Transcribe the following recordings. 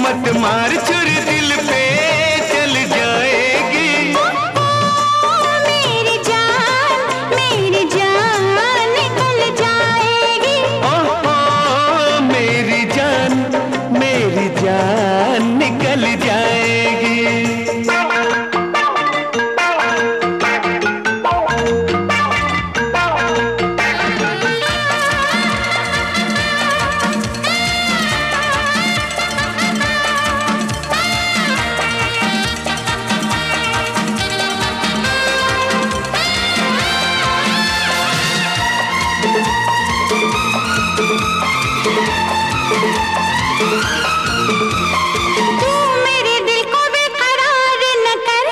मत मार छुरी दिल पे चल जाएगी। मेरी जान निकल जाएगी। ओ मेरी जान निकल जाएगी। तू मेरे दिल को बेकरार न कर।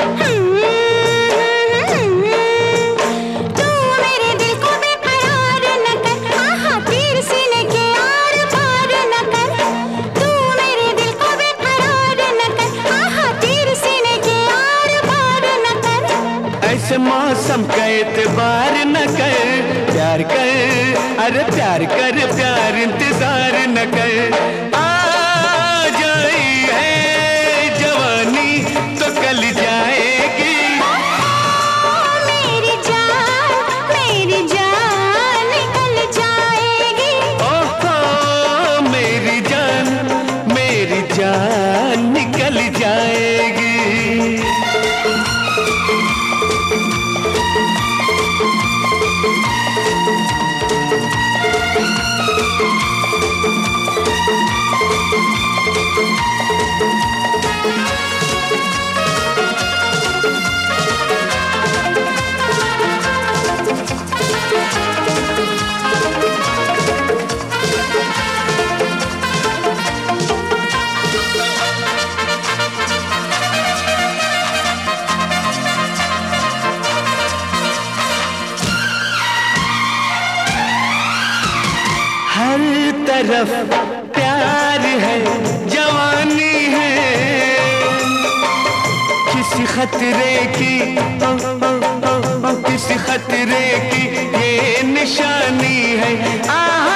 तू मेरे दिल को बेकरार न कर। आहा तीर सीने के आर पार न कर। तू मेरे दिल को बेकरार न कर। आहा तीर सीने के आर पार न कर। ऐसे मौसम का एतबार न कर, प्यार कर, अरे प्यार कर, प्यार इंतजार न कर। आ जाई है जवानी तो कल जाएगी। मेरी जान निकल जाएगी। ओहो मेरी जान निकल जाएगी। हर तरफ प्यार है, जवानी है, किसी खतरे की किसी खतरे की ये निशानी है। आहा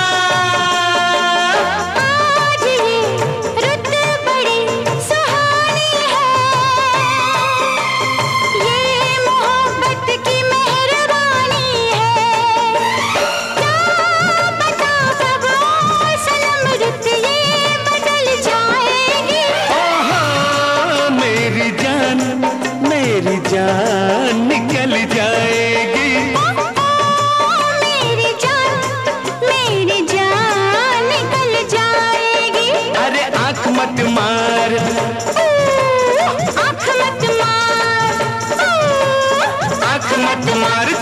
आज ये रुत बड़ी सुहानी है। ये मोहब्बत की मेहरबानी है। क्या पता कब सनम रुत ये बदल जाएगी। ओहो मेरी जान निकल जाएगी। मेरी जान निकल जाएगी। अरे आँख मत मार, आँख मत मार, आँख मत मार